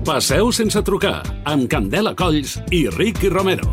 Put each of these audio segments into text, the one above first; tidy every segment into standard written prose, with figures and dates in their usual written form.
Passeu sense trucar, amb Candela Colls i Ricky Romero.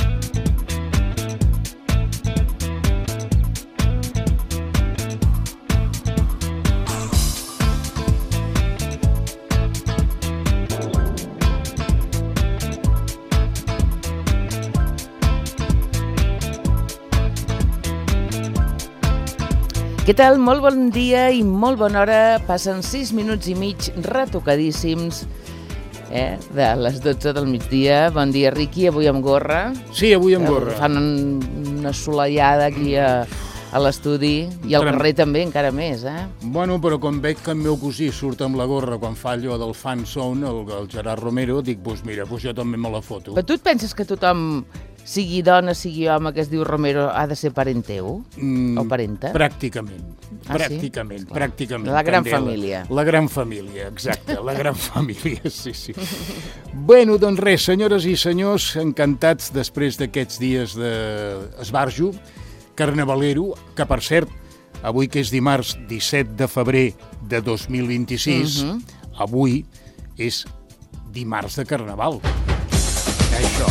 Què tal? Molt bon dia i molt bona hora. Passen 6 minuts i mig retocadíssims de les 12 del migdia. Bon dia, Riqui, avui amb gorra. Sí, avui amb gorra. Fan una assolellada aquí a l'estudi i al carrer també, encara més, Bueno, però quan veig que el meu cosí surt amb la gorra quan fa allò del fan zone, el Gerard Romero, dic, doncs mira, jo també me la foto. Però tu et penses que tothom, sigui dona, sigui home, que es diu Romero, ha de ser parent teu? O parenta? Pràcticament. Ah, Pràcticament. La gran família. La gran família, exacte, la gran família, sí. Bueno, doncs res, senyores i senyors, encantats després d'aquests dies d'esbarjo carnavalero, que per cert, avui que és dimarts 17 de febrer de 2026, avui és dimarts de carnaval. Això.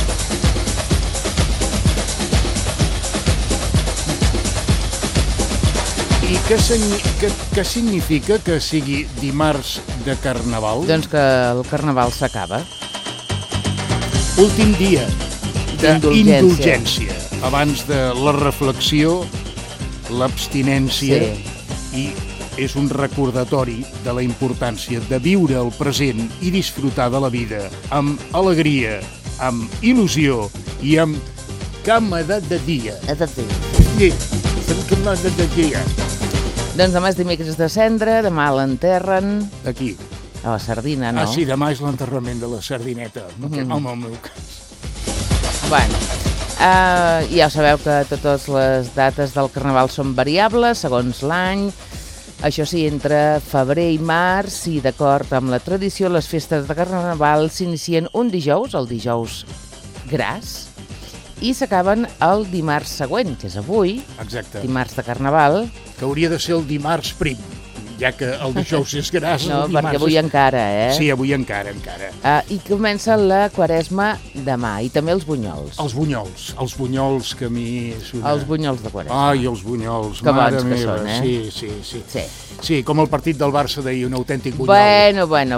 I què significa que sigui dimarts de carnaval? Doncs que el carnaval s'acaba. Últim dia d'indulgència. Abans de la reflexió, l'abstinència, i és un recordatori de la importància de viure el present i disfrutar de la vida amb alegria, amb il·lusió i amb cama de dia. Sí, amb cama de dia. Doncs demà és dimecres de Cendra, demà l'enterren... Aquí. A la sardina, no? Ah, sí, demà és l'enterrament de la sardineta, en el meu cas. Bueno, ja sabeu que totes les dates del Carnaval són variables, segons l'any. Això sí, entre febrer i març, i d'acord amb la tradició, les festes de Carnaval s'inicien un dijous, el dijous gras, i s'acaben el dimarts següent, que és avui, dimarts de Carnaval. Que hauria de ser el dimarts prim, ja que el dijous és gras. No, perquè avui encara, Sí, avui encara. I comença la Quaresma demà, i també els bunyols. Els bunyols que a mi... Els bunyols de Quaresma. Ai, els bunyols, que mare bons meva. Que són, Sí. Sí, com el partit del Barça d'ahir, un autèntic bunyol. Bueno.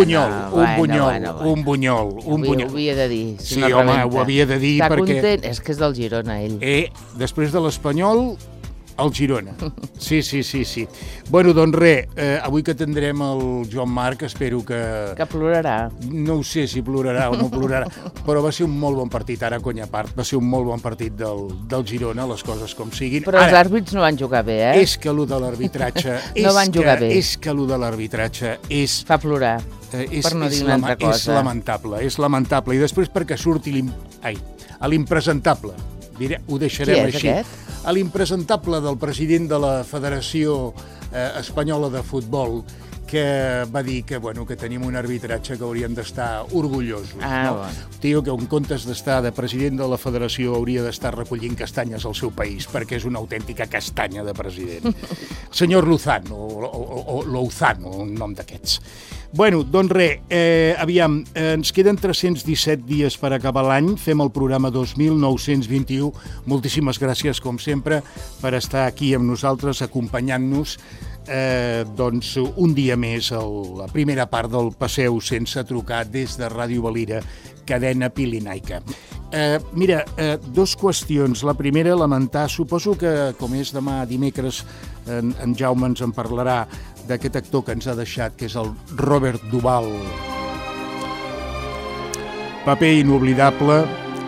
Un bunyol. Ho havia de dir. Sí, home, ho havia de dir perquè... perquè... Està content, és que és del Girona, ell. Després de l'Espanyol... El Girona. Sí. Bueno, doncs res, avui que tindrem el Joan Marc, espero que... Que plorarà. No ho sé si plorarà o no plorarà, però va ser un molt bon partit, ara conya a part, va ser un molt bon partit del Girona, les coses com siguin. Però els àrbits no van jugar bé, És que allò de l'arbitratge... No van jugar bé. És que allò de l'arbitratge és... Fa plorar, per no dir una altra cosa. És lamentable. I després perquè surti l'impresentable. Ho deixarem així. Qui és aquest? L'impresentable del president de la Federació Espanyola de Futbol, que va dir que tenim un arbitratge que hauríem d'estar orgullosos. Tio, que en comptes d'estar de president de la federació hauria d'estar recollint castanyes al seu país, perquè és una autèntica castanya de president. Senyor Lozano, o Lozano, un nom d'aquests. Bueno, doncs res, aviam, ens queden 317 dies per acabar l'any, fem el programa 2921. Moltíssimes gràcies, com sempre, per estar aquí amb nosaltres, acompanyant-nos doncs un dia més a la primera part del Passeu sense trucar des de Ràdio Valira, cadena pilinaica. Mira, dues qüestions. La primera, lamentar, suposo que com és demà dimecres, en Jaume ens en parlarà d'aquest actor que ens ha deixat, que és el Robert Duvall. Paper inoblidable,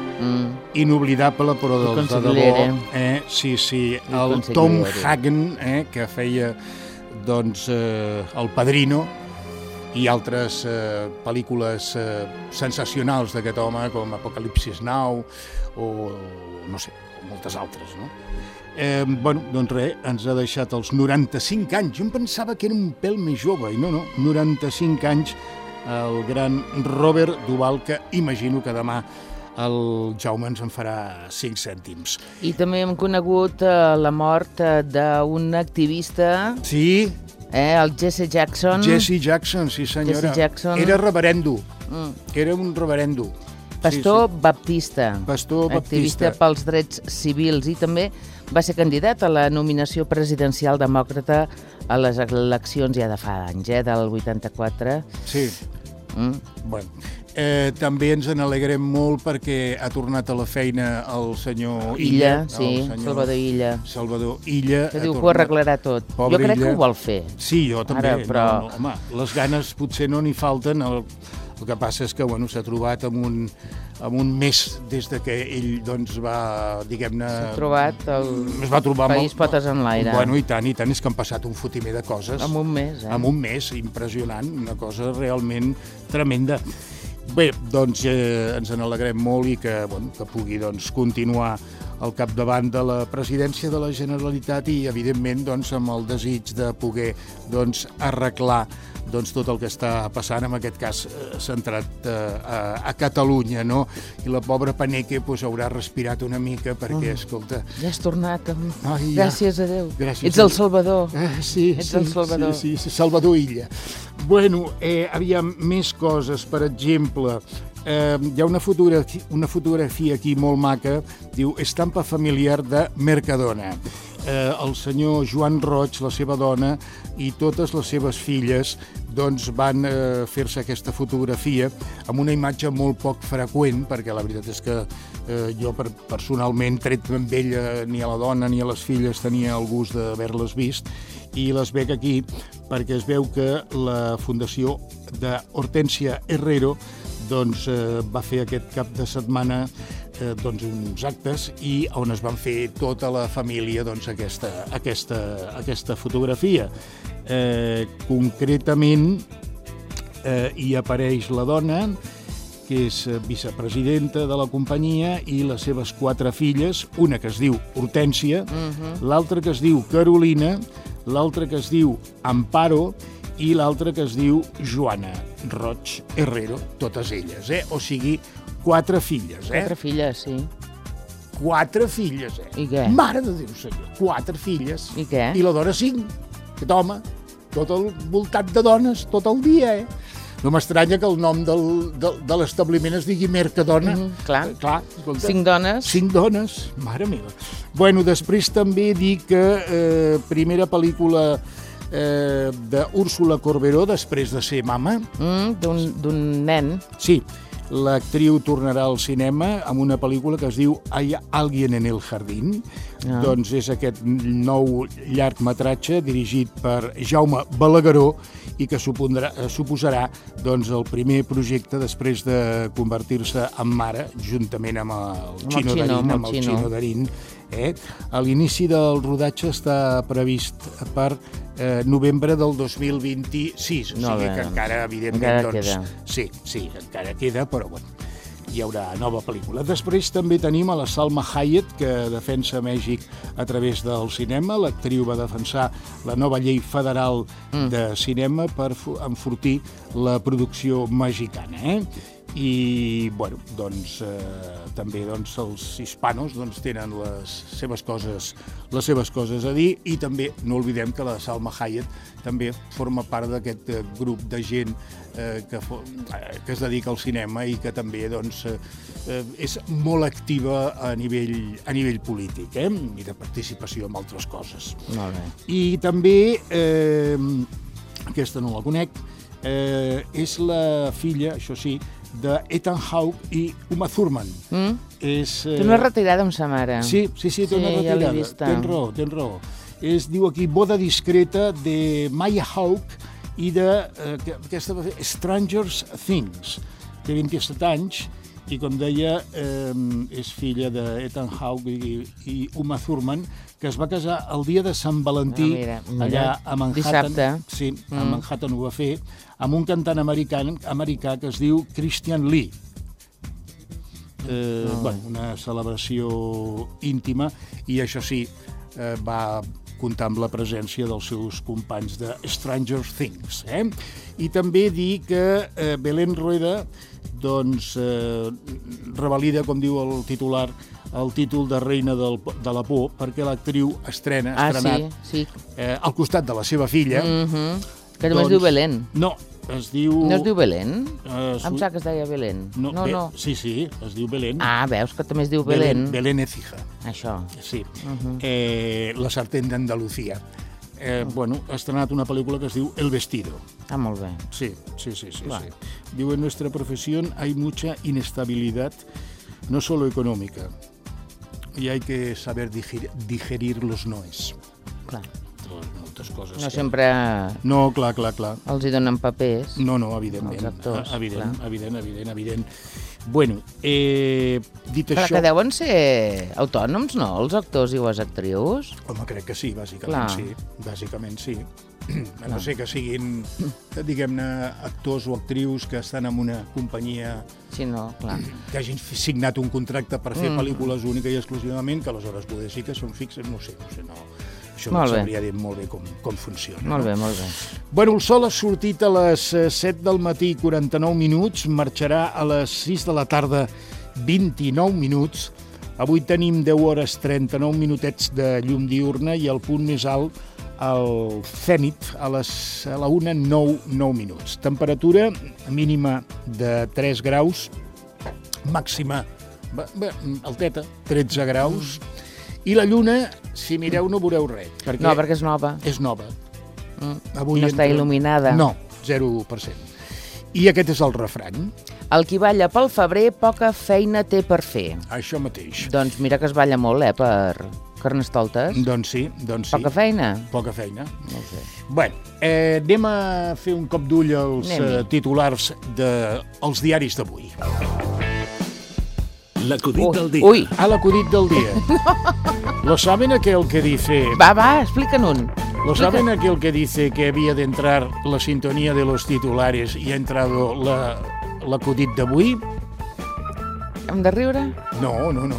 però dels de debò. Sí, el Tom Hagen, que feia doncs El Padrino, i altres pel·lícules sensacionals d'aquest home, com Apocalipsis Now, o no sé, moltes altres, no? Doncs res, ens ha deixat els 95 anys. Jo em pensava que era un pèl més jove, i no, 95 anys, el gran Robert Duvall, que imagino que demà el Jaume ens en farà 5 cèntims. I també hem conegut la mort d'un activista... Sí. El Jesse Jackson. Jesse Jackson, sí senyora. Jesse Jackson. Era reverendo. Era un reverendo. Pastor baptista. Pastor baptista. Activista pels drets civils i també va ser candidat a la nominació presidencial demòcrata a les eleccions ja de fa anys, del 84. Sí. Bueno, també ens n'alegrem molt perquè ha tornat a la feina el senyor Illa. Sí, Salvador Illa. Salvador Illa. Que diu que ho arreglarà tot. Jo crec que ho vol fer. Sí, jo també. Ara, però... Home, les ganes potser no n'hi falten. El que passa és que s'ha trobat amb un mes des de que ell va, diguem-ne... S'ha trobat el país potes en l'aire. Bueno, i tant, és que han passat un fotimer de coses. En un mes, En un mes, impressionant, una cosa realment tremenda. Bé, doncs ens n'alegrem molt i que pugui continuar al capdavant de la presidència de la Generalitat i, evidentment, amb el desig de poder arreglar tot el que està passant, en aquest cas centrat a Catalunya, no? I la pobra Paneque haurà respirat una mica perquè, escolta... Ja has tornat. Gràcies a Déu. Ets el Salvador. Sí, ets el Salvador. Sí, Salvador Illa. Bueno, aviam, més coses, per exemple... Hi ha una fotografia aquí molt maca, diu estampa familiar de Mercadona. El senyor Joan Roig, la seva dona, i totes les seves filles van fer-se aquesta fotografia amb una imatge molt poc freqüent, perquè la veritat és que jo personalment, tret amb ella, ni a la dona ni a les filles tenia el gust d'haver-les vist, i les veig aquí perquè es veu que la Fundació d'Hortència Herrero va fer aquest cap de setmana uns actes i on es van fer tota la família aquesta fotografia. Concretament hi apareix la dona, que és vicepresidenta de la companyia, i les seves 4 filles, una que es diu Hortència, l'altra que es diu Carolina, l'altra que es diu Amparo i l'altra que es diu Joana Roig Herrero, totes elles, O sigui, 4 filles, 4 filles, sí. 4 filles, I què? Mare de Déu, senyor, 4 filles. I què? I la dona 5. Aquest home, tot el voltat de dones, tot el dia, No m'estranya que el nom de l'establiment es digui Mercadona. Clar, escolta, 5 dones. 5 dones, mare meva. Bueno, després també dic que primera pel·lícula d'Úrsula Corberó, després de ser mama. D'un nen. Sí, l'actriu tornarà al cinema amb una pel·lícula que es diu Hay alguien en el jardín. Doncs és aquest nou llargmetratge dirigit per Jaume Balagueró i que suposarà el primer projecte després de convertir-se en mare, juntament amb el Chino Darín. A l'inici del rodatge està previst per novembre del 2026, o sigui que encara, evidentment, queda. Sí, encara queda, però bueno, hi haurà nova pel·lícula. Després també tenim a la Salma Hayek, que defensa Mèxic a través del cinema. L'actriu va defensar la nova llei federal de cinema per enfortir la producció mexicana, I, bueno, també els hispanos tenen les seves coses a dir, i també no oblidem que la Salma Hayek també forma part d'aquest grup de gent que es dedica al cinema i que també és molt activa a nivell polític, i de participació en altres coses. Molt bé. I també, aquesta no la conec, és la filla, això sí, d'Ethan Hawke i Uma Thurman. Té una retirada amb sa mare. Sí, té una retirada. Tens raó. Diu aquí Boda discreta de Maya Hawke i d'aquesta Stranger Things. Té 27 anys i, com deia, és filla d'Ethan Hawke i Uma Thurman, que es va casar el dia de Sant Valentí allà a Manhattan. Dissabte. Sí, a Manhattan ho va fer, amb un cantant americà que es diu Christian Lee. Una celebració íntima, i això sí, va comptar amb la presència dels seus companys de Stranger Things. I també dir que Belén Rueda revalida, com diu el titular, el títol de Reina de la Por, perquè l'actriu ha estrenat al costat de la seva filla. Que només diu Belén. No, es diu... No es diu Belén? Em sap que es deia Belén. No. Sí, es diu Belén. Ah, veus que també es diu Belén. Belén Écija. Això. Sí. La sartén d'Andalucía. Bueno, ha estrenat una pel·lícula que es diu El vestido. Ah, molt bé. Sí. Diu, en nuestra profesión hay mucha inestabilidad, no solo económica, y hay que saber digerir los noes. Clar. Moltes coses. No sempre... No, clar. Els hi donen papers. No, evidentment. Els actors, Evident. Bueno, dit Però això... que deuen ser autònoms, no?, els actors i les actrius? Home, crec que sí, bàsicament sí. A no ser que siguin, diguem-ne, actors o actrius que estan en una companyia... Sí, no, clar. Que hagin signat un contracte per fer pel·lícules única i exclusivament, que aleshores poder sí que són fixes, no sé, no. Això no sabria dir molt bé com funciona. Molt bé. Bueno, el sol ha sortit a les 7 del matí, 49 minuts, marxarà a les 6 de la tarda, 29 minuts. Avui tenim 10 hores 39 minutets de llum diurna i el punt més alt, el zènit, a la 1:09 minuts. Temperatura mínima de 3 graus, màxima, alteta, 13 graus, i la lluna, si mireu, no veureu res. No, perquè és nova. És nova. Avui no està il·luminada. No, 0%. I aquest és el refrany. El qui balla pel febrer, poca feina té per fer. Això mateix. Doncs mira que es balla molt, per Carnestoltes. Doncs sí. Poca feina? Poca feina. No ho sé. Bueno, anem a fer un cop d'ull als titulars dels diaris d'avui. L'acudit del dia. Ui! L'acudit del dia. ¿Lo saben aquel que dice... Va, explica'n un. ¿Lo saben aquel que dice que había de entrar la sintonía de los titulares y ha entrado l'acudit d'avui? Hem de riure? No.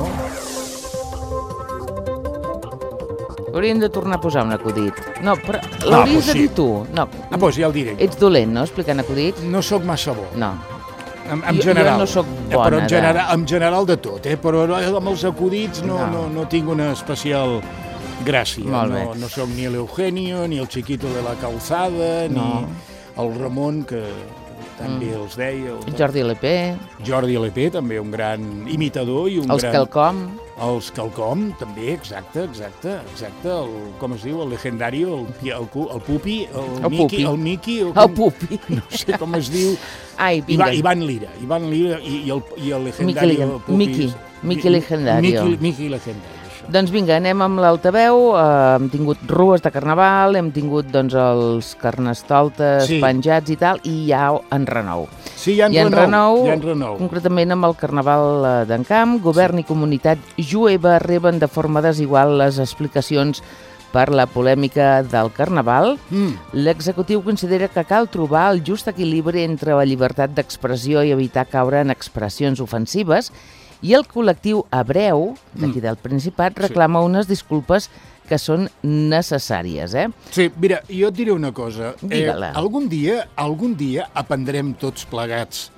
Hauríem de tornar a posar un acudit. No, però l'hauries de dir tu. No. Doncs ja el diré. Ets dolent, no?, explicant acudits? No sóc massa bo. No. En general. Jo no sóc bona. Però en general de tot, però amb els acudits no tinc una especial gràcia. Molt bé. No sóc ni l'Eugenio, ni el Chiquito de la Calzada, ni el Ramon, que també els deia. Jordi LP. Jordi LP, també un gran imitador i un gran... Els Quelcom. Els Quelcom, també, exacte. Com es diu? El legendario, el Pupi, el Miqui... El Pupi. No sé com es diu. Ai, vinga. Ivan Lira i el legendario Pupi. Miqui Legendario. Miqui Legendario. Doncs vinga, anem amb l'altaveu. Hem tingut rues de carnaval, hem tingut els carnestoltes penjats i tal, i hi ha enrenou. Sí, hi ha enrenou. Concretament amb el carnaval d'Encamp, govern i comunitat jueva reben de forma desigual les explicacions per la polèmica del carnaval. L'executiu considera que cal trobar el just equilibri entre la llibertat d'expressió i evitar caure en expressions ofensives, i el col·lectiu hebreu, d'aquí del Principat, reclama unes disculpes que són necessàries, Sí, mira, jo et diré una cosa. Digue-la. Algun dia aprendrem tots plegats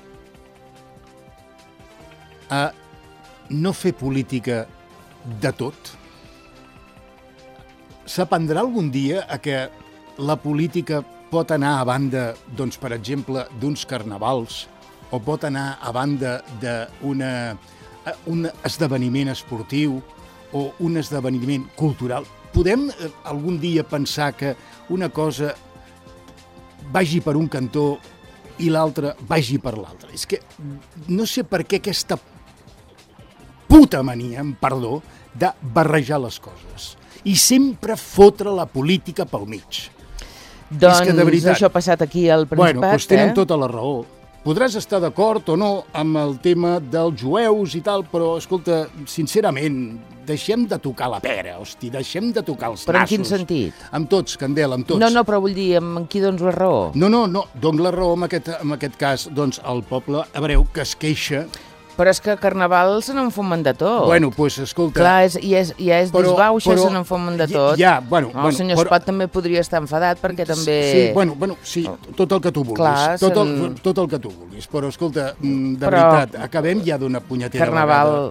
a no fer política de tot. S'aprendrà algun dia a que la política pot anar a banda, doncs, per exemple, d'uns carnavals, o pot anar a banda d'un esdeveniment esportiu o un esdeveniment cultural. Podem algun dia pensar que una cosa vagi per un cantó i l'altra vagi per l'altre? És que no sé per què aquesta puta mania, amb perdó, de barrejar les coses i sempre fotre la política pel mig. Doncs és que, de veritat, això ha passat aquí al Principat. Bueno, doncs tenen tota la raó. Podràs estar d'acord o no amb el tema dels jueus i tal, però, escolta, sincerament, deixem de tocar la pera, deixem de tocar els nassos. Però en quin sentit? Amb tots, Candela, amb tots. No, però vull dir, amb qui dones la raó? No, dono la raó en aquest cas, doncs, al poble hebreu que es queixa. Però és que Carnaval se n'en fumen de tot. Bueno, doncs, escolta... Clar, ja és disbauxa, se n'en fumen de tot. El senyor Espot també podria estar enfadat, perquè també... Sí, tot el que tu vulguis. Tot el que tu vulguis. Però, escolta, de veritat, acabem ja d'una punyetera vegada.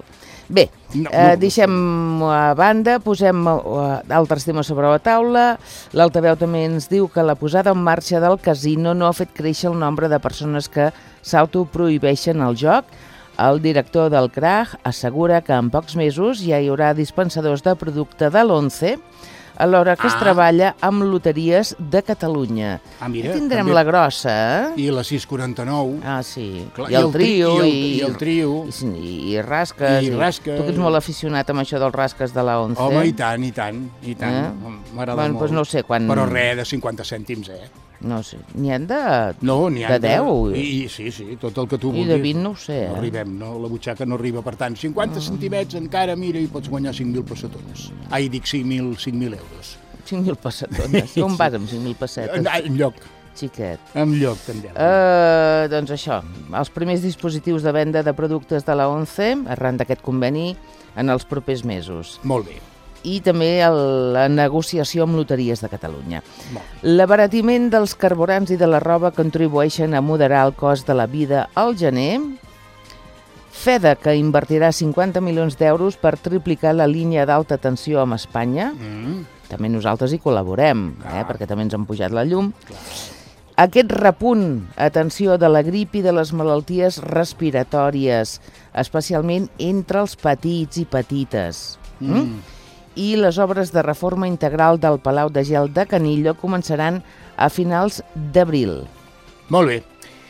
Bé, deixem a banda, posem altres temes sobre la taula. L'altaveu també ens diu que la posada en marxa del casino no ha fet créixer el nombre de persones que s'autoprohibeixen el joc. El director del CRAG assegura que en pocs mesos ja hi haurà dispensadors de producte de l'11, alhora que es treballa amb loteries de Catalunya. Mira, tindrem la grossa, I la 649. Sí. Clar, I el trio. I el trio. I rasques. I rasques. Tu que ets molt aficionat amb això dels rasques de la 11. Home, i tant. M'agrada molt. Doncs no sé quan... Però res de 50 cèntims, No sé, n'hi ha de... No, n'hi ha de 10. Sí, tot el que tu vulguis. I de 20 no ho sé, No arribem, no? La butxaca no arriba, per tant, 50 centimets encara, mira, i pots guanyar 5.000 pessetones. Dic 5.000 euros. 5.000 pessetones? On vas amb 5.000 pessetes? Enlloc. Xiquet. Enlloc, Candela. Doncs això, els primers dispositius de venda de productes de la 11, arran d'aquest conveni, en els propers mesos. Molt bé. I també la negociació amb Loteries de Catalunya. L'abaratiment dels carburants i de la roba contribueixen a moderar el cost de la vida al gener. FEDA, que invertirà 50 milions d'euros per triplicar la línia d'alta tensió amb Espanya. També nosaltres hi col·laborem, perquè també ens han pujat la llum. Aquest repunt, atenció, de la grip i de les malalties respiratòries, especialment entre els petits i petites. I les obres de reforma integral del Palau de Gel de Canillo començaran a finals d'abril. Molt bé.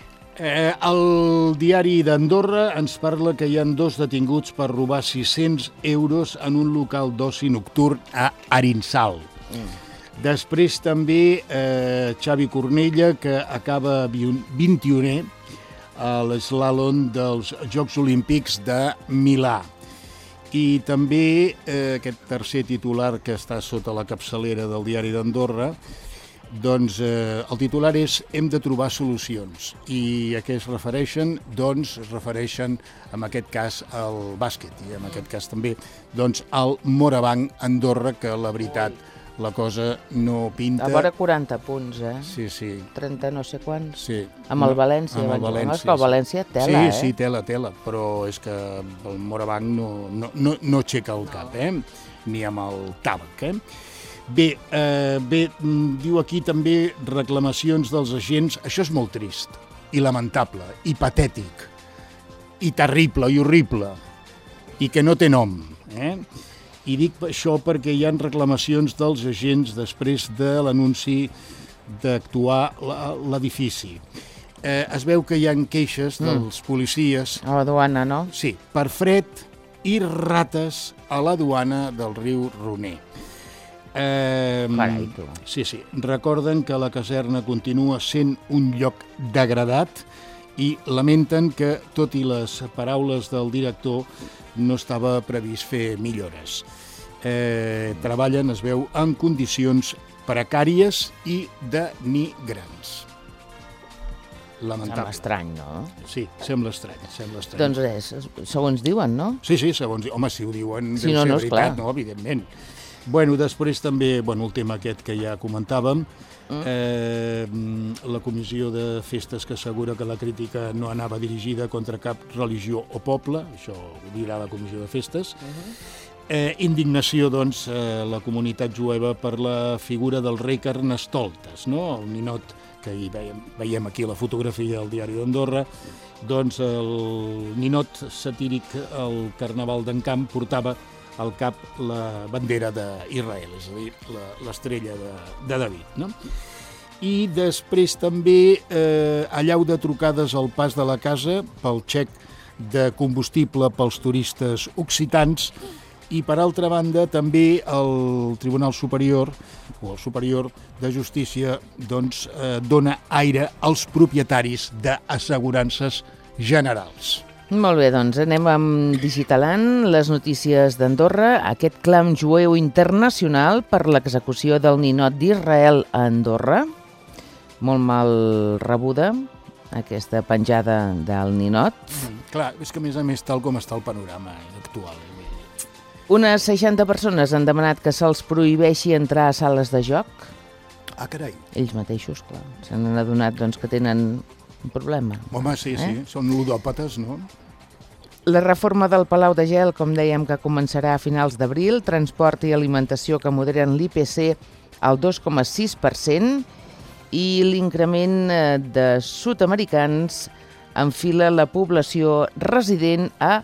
El diari d'Andorra ens parla que hi ha 2 detinguts per robar 600 euros en un local d'oci nocturn a Arinsal. Després també Xavi Cornella, que acaba 21è a l'eslàlom dels Jocs Olímpics de Milà. I també aquest tercer titular que està sota la capçalera del diari d'Andorra, doncs el titular és hem de trobar solucions. I a què es refereixen? Doncs es refereixen, en aquest cas, al bàsquet i en aquest cas també doncs, al Morabanc Andorra, que la veritat la cosa no pinta... A vora 40 punts, Sí. 30 no sé quants. Sí. Amb el València. Amb el València. És que el València tela, Sí, tela, però és que el Morabanc no aixeca el cap, ni amb el tàbac, Bé, diu aquí també reclamacions dels agents. Això és molt trist, i lamentable, i patètic, i terrible, i horrible, i que no té nom, I dic això perquè hi ha reclamacions dels agents després de l'anunci d'actuar l'edifici. Es veu que hi ha queixes dels policies... A la duana, no? Sí, per fred i rates a la duana del riu Roner. Carai, tu. Sí. Recorden que la caserna continua sent un lloc degradat i lamenten que, tot i les paraules del director, no estava previst fer millores. Treballen, es veu, en condicions precàries i denigrants. Lamentable. Sembla estrany, no? Sí, sembla estrany. Doncs segons diuen, no? Sí, segons... Home, si ho diuen, si deu no, ser veritat, no? Evidentment. Bueno, després també, el tema aquest que ja comentàvem, la comissió de festes que assegura que la crítica no anava dirigida contra cap religió o poble, això ho dirà la comissió de festes. Indignació, doncs, la comunitat jueva per la figura del rei Carnestoltes, no? El ninot que hi veiem aquí la fotografia al diari d'Andorra, doncs el ninot satíric al Carnaval d'Encamp portava al cap la bandera d'Israel, és a dir, l'estrella de David, no? I després també allau de trucades al pas de la casa pel xec de combustible pels turistes occitans i, per altra banda, també el Tribunal Superior o el Superior de Justícia doncs, dona aire als propietaris d'assegurances generals. Molt bé, doncs anem amb Digitalant, les notícies d'Andorra. Aquest clam jueu internacional per l'execució del ninot d'Israel a Andorra. Molt mal rebuda, aquesta penjada del ninot. Clar, és que a més tal com està el panorama actual. Unes 60 persones han demanat que se'ls prohibeixi entrar a sales de joc. Ah, carai. Ells mateixos, clar. S'han adonat doncs, que tenen un problema. Home, sí, són ludòpates, no? La reforma del Palau de Gel, com dèiem, que començarà a finals d'abril, transport i alimentació que moderen l'IPC al 2,6% i l'increment de sud-americans enfila la població resident a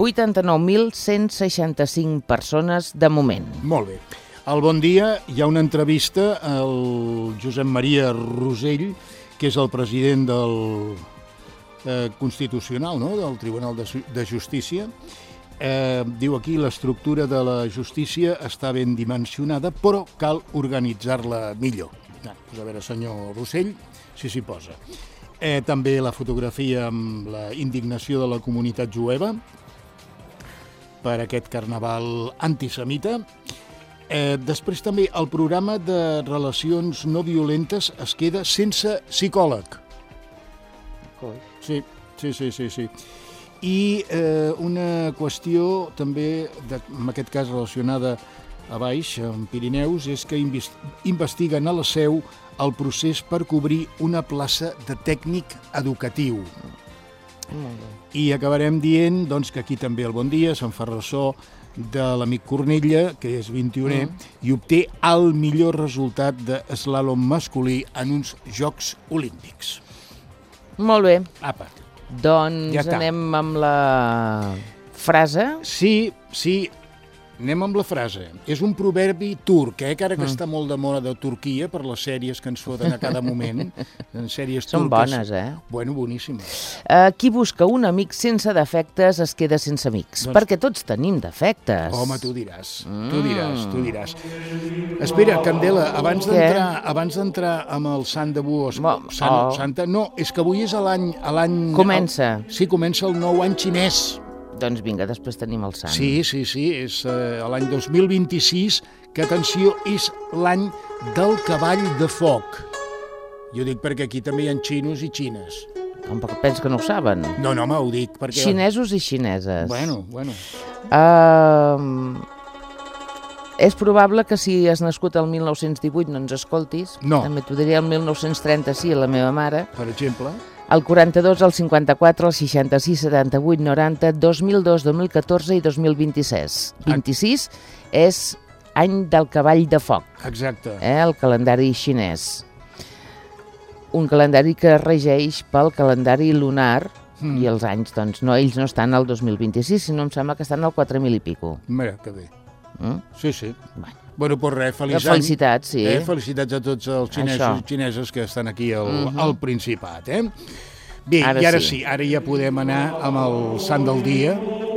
89.165 persones de moment. Molt bé. Al Bon Dia hi ha una entrevista al Josep Maria Rosell, que és el president del Constitucional, no? Del Tribunal de Justícia. Diu aquí, l'estructura de la justícia està ben dimensionada, però cal organitzar-la millor. Pues a veure, senyor Rosell, si s'hi posa. També la fotografia amb la indignació de la comunitat jueva per aquest carnaval antisemita. Després també el programa de relacions no violentes es queda sense psicòleg. Sí. I una qüestió també, en aquest cas relacionada a baix, en Pirineus, és que investiguen a la Seu el procés per cobrir una plaça de tècnic educatiu. I acabarem dient doncs, que aquí també el Bon Dia se'n fa ressò de l'amic Cornella, que és 21è, i obté el millor resultat d'eslàlom masculí en uns Jocs Olímpics. Molt bé. Apa. Doncs ja anem amb la frase. Sí, anem amb la frase. És un proverbi turc, que ara que està molt de moda de Turquia per les sèries que ens foten a cada moment. Sèries turques. Són bones, Bueno, boníssimes. Qui busca un amic sense defectes es queda sense amics, perquè tots tenim defectes. Home, tu diràs. Espera, Candela, abans d'entrar amb el Sant d'avui, Santa, no, és que avui és l'any... Comença. Sí, comença el nou any xinès. Doncs vinga, després tenim el Sant. Sí, és l'any 2026, que, atenció, és l'any del cavall de foc. Jo dic perquè aquí també hi ha xinos i xines. Com penso que no ho saben? No, home, ho dic perquè... Xinesos i xineses. Bueno. És probable que si has nascut el 1918 no ens escoltis. No. També t'ho diria el 1930, sí, la meva mare. Per exemple... El 42, el 54, el 66, 78, 90, 2002, 2014 i 2026. 26 és any del cavall de foc. Exacte. El calendari xinès. Un calendari que regeix pel calendari lunar i els anys, doncs, ells no estan al 2026, sinó em sembla que estan al 4.000 i pico. Mira, que bé. Sí. Bueno, pues res, felicitats, sí. Felicitats a tots els xinesos i xineses que estan aquí al Principat, Bé, i ara sí, ara ja podem anar amb el Sant del dia.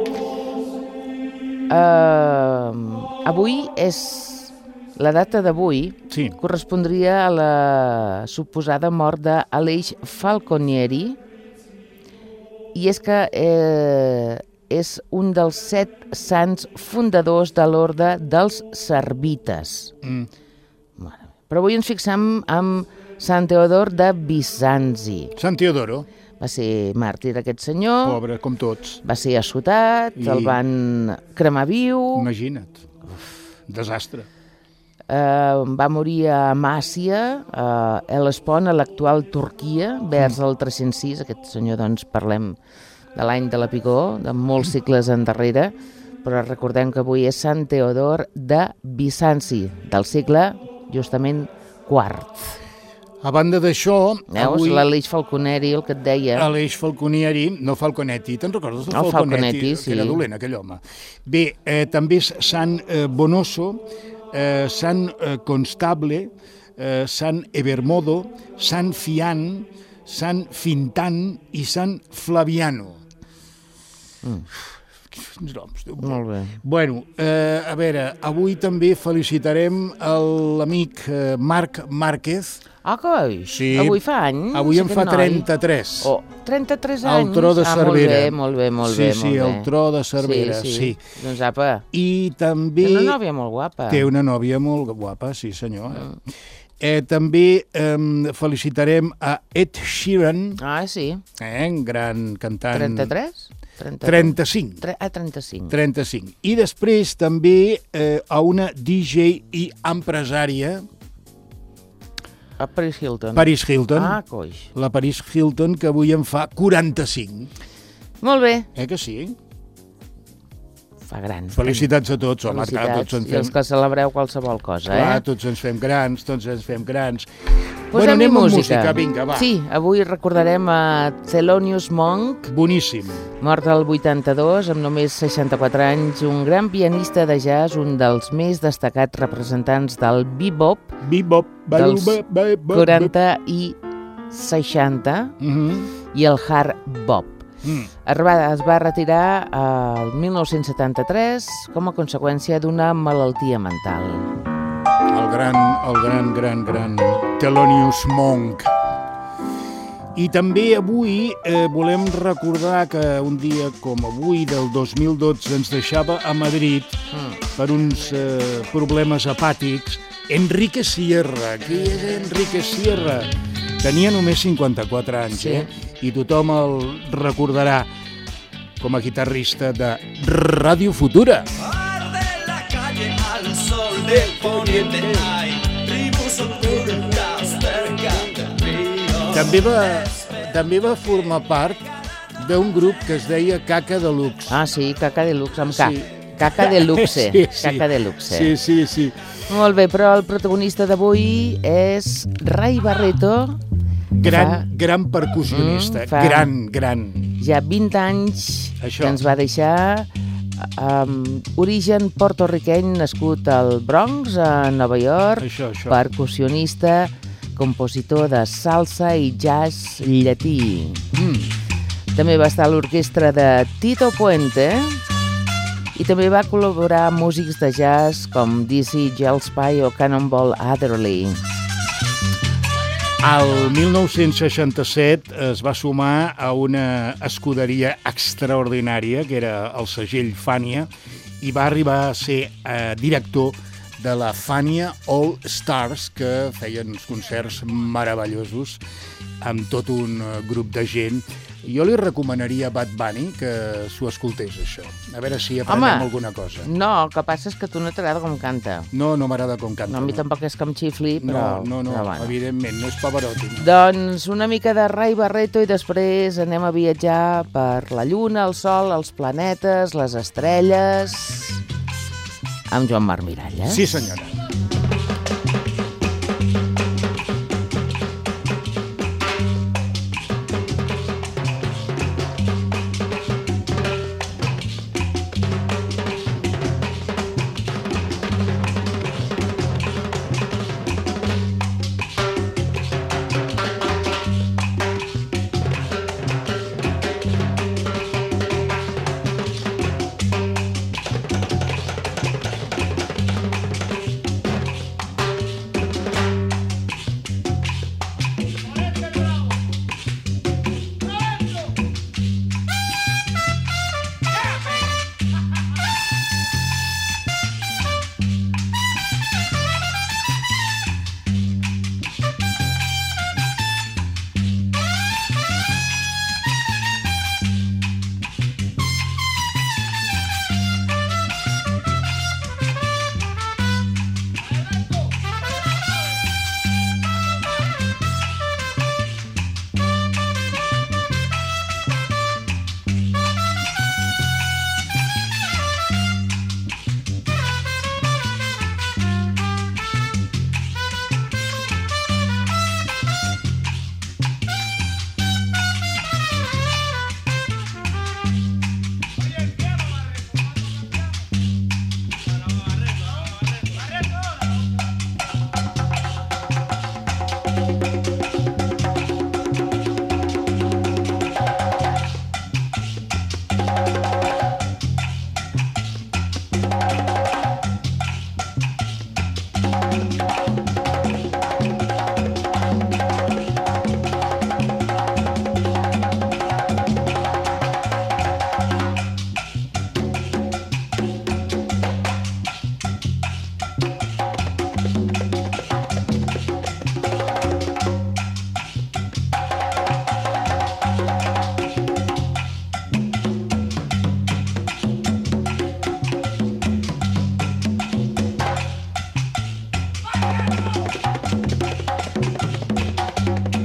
Avui és... La data d'avui correspondria a la suposada mort d'Aleix Falconieri, i és que és un dels 7 sants fundadors de l'orde dels Servites. Però avui ens fixem en Sant Teodor de Bizanci. Sant Teodoro. Va ser màrtir aquest senyor. Pobre, com tots. Va ser assotat, el van cremar viu. Imagina't. Desastre. Va morir a Amàcia, a Hellespont, a l'actual Turquia, vers el 306. Aquest senyor, doncs, parlem de l'any de la Picó, de molts segles endarrere, però recordem que avui és Sant Teodor de Bizanci, del segle, justament, IV. A banda d'això... Veus, l'Aleix Falconieri, el que et deia. Aleix Falconieri, no Falconetti, te'n recordes del Falconetti? Sí. Que era dolent, aquell home. Bé, també és Sant Bonoso, Sant Constable, Sant Evermodo, Sant Fian, Sant Fintan i Sant Flaviano. Quins noms, Déu meu. Molt bé. Bueno, a veure, avui també felicitarem l'amic Marc Márquez. Ah, coi! Sí. Avui fa any? Avui en fa 33. 33 anys? El tro de Cervera. Molt bé. Sí, el tro de Cervera, sí. Doncs apa. I també... Té una nòvia molt guapa. Té una nòvia molt guapa, sí senyor. També felicitarem a Ed Sheeran. Ah, sí. Gran cantant. 33? 35. 35. 35. I després també a una DJ i empresària. A Paris Hilton. Paris Hilton. Ah, coix. La Paris Hilton, que avui en fa 45. Molt bé. Que sí? fa grans. Felicitats a tots, home. Felicitats, i els que celebreu qualsevol cosa, Clar, tots ens fem grans. Posem-hi música. Vinga, va. Sí, avui recordarem a Thelonious Monk. Boníssim. Mort al 82, amb només 64 anys, un gran pianista de jazz, un dels més destacats representants del bebop dels 40 i 60 i el hard bop. Es va retirar el 1973 com a conseqüència d'una malaltia mental. El gran Thelonious Monk. I també avui volem recordar que un dia com avui del 2012 ens deixava a Madrid per uns problemes hepàtics Enrique Sierra. Qui és Enrique Sierra? Tenia només 54 anys, I tothom el recordarà com a guitarrista de Ràdio Futura. També va formar part d'un grup que es deia Caca Deluxe. Ah, sí, Caca Deluxe, amb K. Sí. Caca Deluxe. Caca Deluxe. Sí. Molt bé, però el protagonista d'avui és Ray Barretto. Gran percussionista, gran. Ja 20 anys que ens va deixar, origen porto-riqueny, nascut al Bronx, a Nova York, percussionista, compositor de salsa i jazz llatí. També va estar a l'orquestra de Tito Puente i també va col·laborar amb músics de jazz com Dizzy Gillespie o Cannonball Adderley. Al 1967 es va sumar a una escuderia extraordinària, que era el segell Fania, i va arribar a ser director de la Fania All Stars, que feien uns concerts meravellosos amb tot un grup de gent. Jo li recomanaria a Bad Bunny que s'ho escoltés, això. A veure si aprenem alguna cosa. No, el que passa és que a tu no t'agrada com canta. No m'agrada com canta. No, a mi tampoc és que em xifli, però... No, evidentment, no és Pavarotti. Doncs una mica de Ray Barretto i després anem a viatjar per la Lluna, el Sol, els planetes, les estrelles... amb Joan Marc Miralles. Sí, senyora.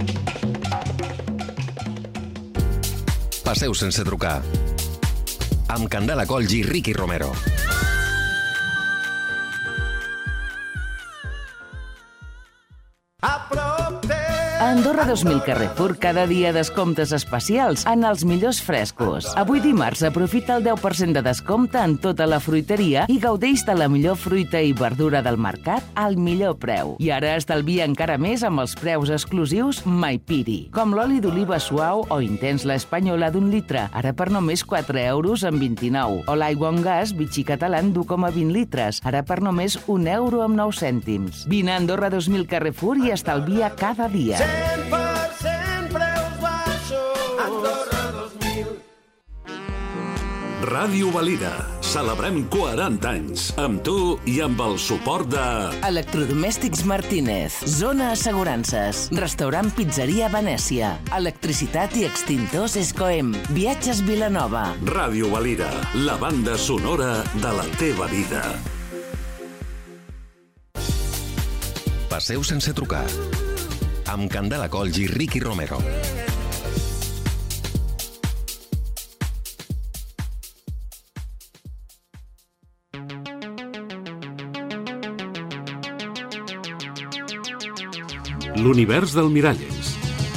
Passeu sense trucar. amb Candela Colls i Ricky Romero. A Andorra 2000 Carrefour cada dia descomptes especials en els millors frescos. Avui dimarts aprofita el 10% de descompte en tota la fruiteria i gaudeix de la millor fruita i verdura del mercat al millor preu. I ara estalvia encara més amb els preus exclusius Maipiri, com l'oli d'oliva suau o intens la espanyola d'1 litre, ara per només 4 euros amb 29. O l'aigua en gas Vichy Catalán d'1,20 litres, ara per només 1 euro amb 9 cèntims. Vine a Andorra 2000 Carrefour i estalvia cada dia. 100% preus baixos. Andorra 2000. Ràdio Valira. Celebrem 40 anys. Amb tu i amb el suport de... Electrodomèstics Martínez, Zona Assegurances, Restaurant Pizzeria Venècia, Electricitat i Extintors Escoem, Viatges Vilanova. Ràdio Valira, la banda sonora de la teva vida. Passeu sense trucar. Amb Candela Colls i Ricky Romero. L'univers del Miralles.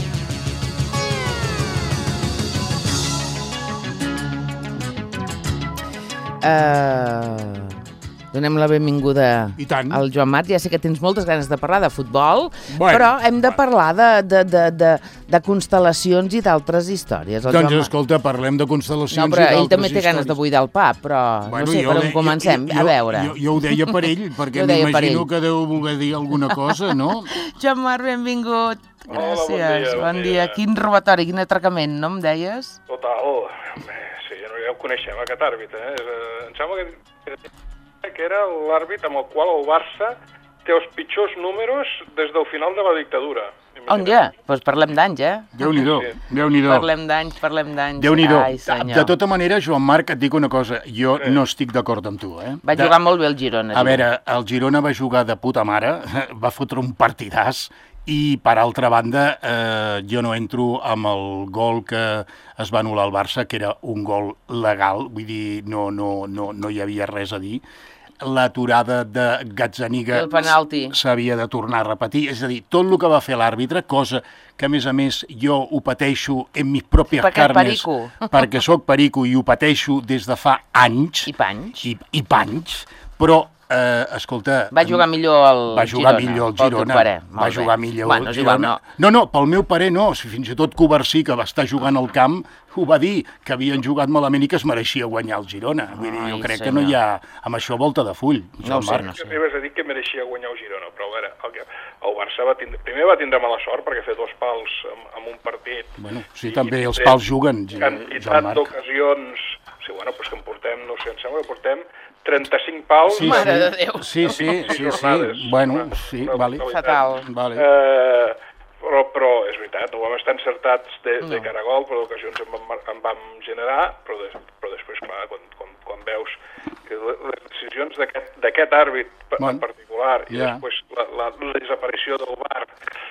Donem la benvinguda al Joan Marc. Ja sé que tens moltes ganes de parlar de futbol, però hem de parlar de constel·lacions i d'altres històries. Doncs escolta, parlem de constel·lacions i d'altres històries. No, però ell també té ganes de buidar el pa, però no sé per on comencem. A veure. Jo ho deia per ell, perquè m'imagino que deu voler dir alguna cosa, no? Joan Marc, benvingut. Gràcies. Bon dia. Quin robatori, quin atracament, no em deies? Total. Sí, ja ho coneixem, aquest àrbit. Em sembla que era l'àrbit amb el qual el Barça té els pitjors números des del final de la dictadura. On ja? Doncs parlem d'anys, eh? Déu-n'hi-do, Déu-n'hi-do. Parlem d'anys. Déu-n'hi-do. De tota manera, Joan Marc, et dic una cosa, jo no estic d'acord amb tu, eh? Va jugar molt bé el Girona. A veure, el Girona va jugar de puta mare, va fotre un partidàs, i per altra banda, jo no entro amb el gol que es va anul·lar al Barça, que era un gol legal, vull dir, no hi havia res a dir. L'aturada de Gazzaniga s'havia de tornar a repetir, és a dir, tot el que va fer l'àrbitre, cosa que a més jo ho pateixo en mis pròpies carnes, perquè soc perico i ho pateixo des de fa anys. I panys. Però escolta... Va jugar millor el Girona. Va jugar millor el Girona. No, pel meu parer no. Fins i tot Covarsí, que va estar jugant al camp, ho va dir, que havien jugat malament i que es mereixia guanyar el Girona. Vull dir, jo crec que no hi ha amb això volta de full. No sé. Arribes a dir que mereixia guanyar el Girona, però a veure, el Barça primer va tindre mala sort perquè fer 2 pals en un partit. Bueno, sí, també els pals juguen, quantitat d'ocasions... Sí, bueno, doncs que en portem, no sé, em sembla que portem 35 pals. Mare de Déu. Sí. Bueno, sí, vale. Fatal. Però és veritat, no vam estar encertats de caragol, però d'ocasions en vam generar, però després, clar, quan veus que les decisions d'aquest àrbit en particular i després la desaparició del VAR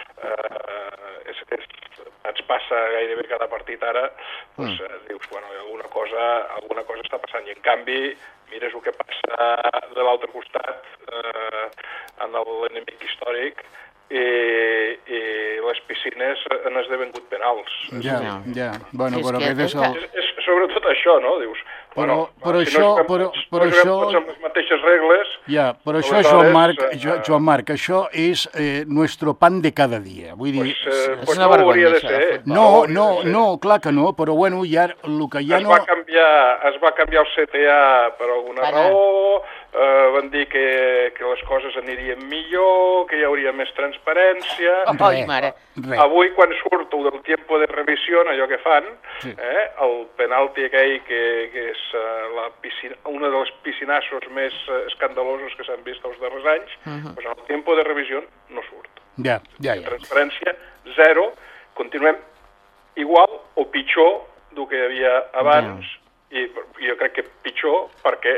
ens passa gairebé cada partit ara, doncs dius, bueno, alguna cosa està passant, i en canvi mires el que passa de l'altre costat en l'enemic històric i les piscines han esdevingut penals. Ja. Bueno, però aquest és el... És sobretot això, no? Dius, però això... amb les mateixes regles... Ja, però això, Joan Marc, això és nuestro pan de cada dia. Vull dir... Pues no hauria de ser. No, clar que no, però bueno, ja el que ja no... Es va canviar el CTA per alguna raó, van dir que les coses anirien millor, que hi hauria més transparència... Avui, quan surto del tiempo de revisió, allò que fan, el penalti aquell que és una dels piscinassos més escandalosos que s'han vist els darrers anys, doncs en el tiempo de revisió no surt. Ja. Transparència, 0, continuem igual o pitjor del que hi havia abans, i jo crec que pitjor perquè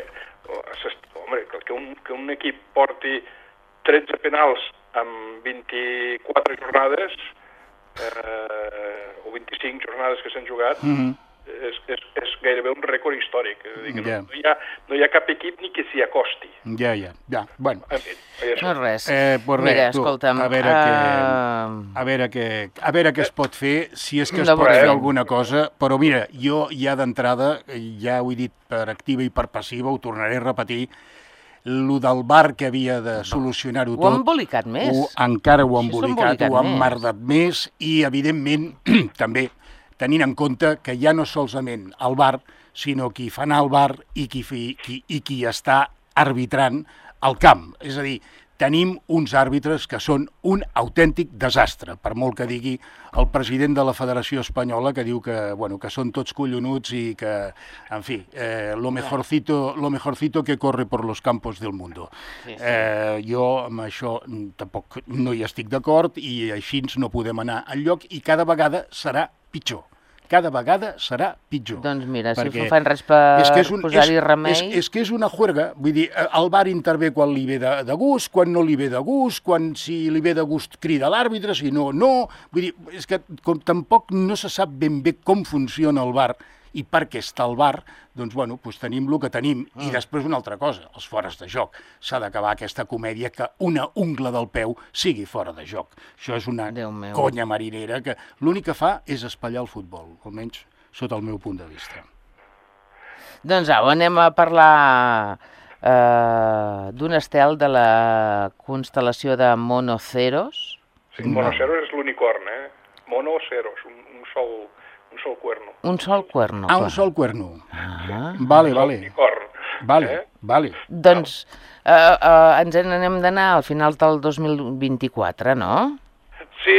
que un equip porti 13 penals en 24 jornades o 25 jornades que s'han jugat, és gairebé un rècord històric. No hi ha cap equip ni que s'hi acosti. Ja. Bueno. No res. Mira, escolta'm... A veure què es pot fer, si és que es pot fer alguna cosa, però mira, jo ja d'entrada, ja ho he dit per activa i per passiva, ho tornaré a repetir, lo del bar que havia de solucionar-ho tot... Ho han embolicat més. Encara ho han embolicat, ho han merdat més i, evidentment, també tenint en compte que ja no solament el bar, sinó qui fa anar al bar i qui està arbitrant al camp. És a dir, tenim uns àrbitres que són un autèntic desastre, per molt que digui el president de la Federació Espanyola, que diu que són tots collonuts i que, en fi, lo mejorcito que corre por los campos del mundo. Jo amb això tampoc no hi estic d'acord i així no podem anar enlloc i cada vegada serà pitjor. Cada vegada serà pitjor. Doncs mira, si no fan res per posar-hi remei... És que és una juerga, vull dir, el VAR intervé quan li ve de gust, quan no li ve de gust, quan si li ve de gust crida l'àrbitre, si no, no... Vull dir, és que com tampoc no se sap ben bé com funciona el VAR i per què està el VAR, doncs tenim el que tenim. I després una altra cosa, els fores de joc. S'ha d'acabar aquesta comèdia que una ungla del peu sigui fora de joc. Això és una conya marinera que l'únic que fa és espatllar el futbol, almenys sota el meu punt de vista. Doncs anem a parlar d'un estel de la constel·lació de Monoceros. Sí, Monoceros és l'unicorn, Monoceros, un sol cuerno. Un sol cuerno. Un sol cuerno. Vale. Vale. Doncs ens n'hem d'anar al final del 2024, no? Sí,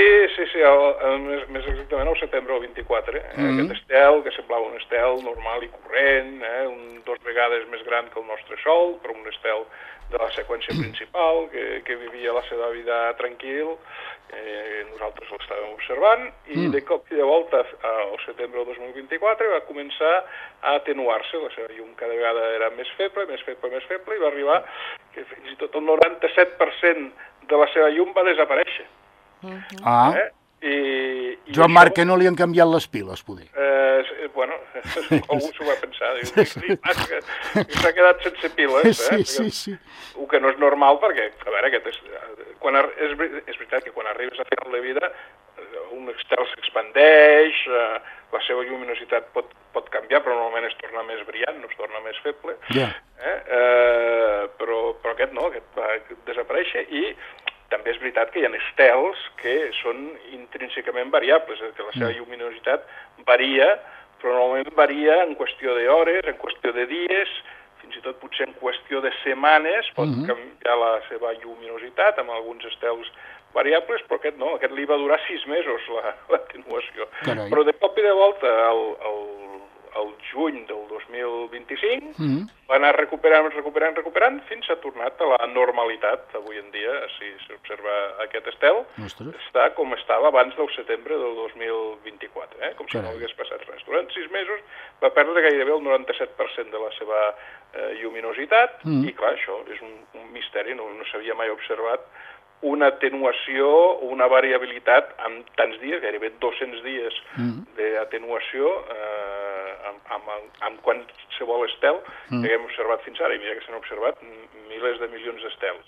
més exactament al setembre del 24. Aquest estel, que semblava un estel normal i corrent, 2 vegades més gran que el nostre Sol, però un estel de la seqüència principal, que vivia la seva vida tranquil, nosaltres l'estàvem observant, i de cop i de volta, al setembre del 2024, va començar a atenuar-se, la seva llum cada vegada era més feble, i va arribar que fins i tot el 97% de la seva llum va desaparèixer. Joan Marc, que no li han canviat les piles, poder. Algú s'ho va pensar. S'ha quedat sense piles. Sí. El que no és normal, perquè, a veure, és veritat que quan arribes a final de vida, un estel s'expandeix, la seva lluminositat pot canviar, però normalment es torna més brillant, no es torna més feble. Però aquest no, aquest va desaparèixer i també és veritat que hi ha estels que són intrínsecament variables, que la seva lluminositat varia, però normalment varia en qüestió d'hores, en qüestió de dies, fins i tot potser en qüestió de setmanes pot canviar la seva lluminositat amb alguns estels variables, però aquest no, aquest li va durar 6 mesos l'atenuació. Però de cop i de volta, al juny del 2025, va anar recuperant, fins a tornat a la normalitat. Avui en dia, si s'observa aquest estel, està com estava abans del setembre del 2024, com si no hagués passat res. Durant 6 mesos va perdre gairebé el 97% de la seva lluminositat, i clar, això és un misteri, no s'havia mai observat una atenuació, una variabilitat amb tants dies, gairebé 200 dies d'atenuació amb qualsevol estel que haguem observat fins ara. I mira que s'han observat milers de milions d'estels.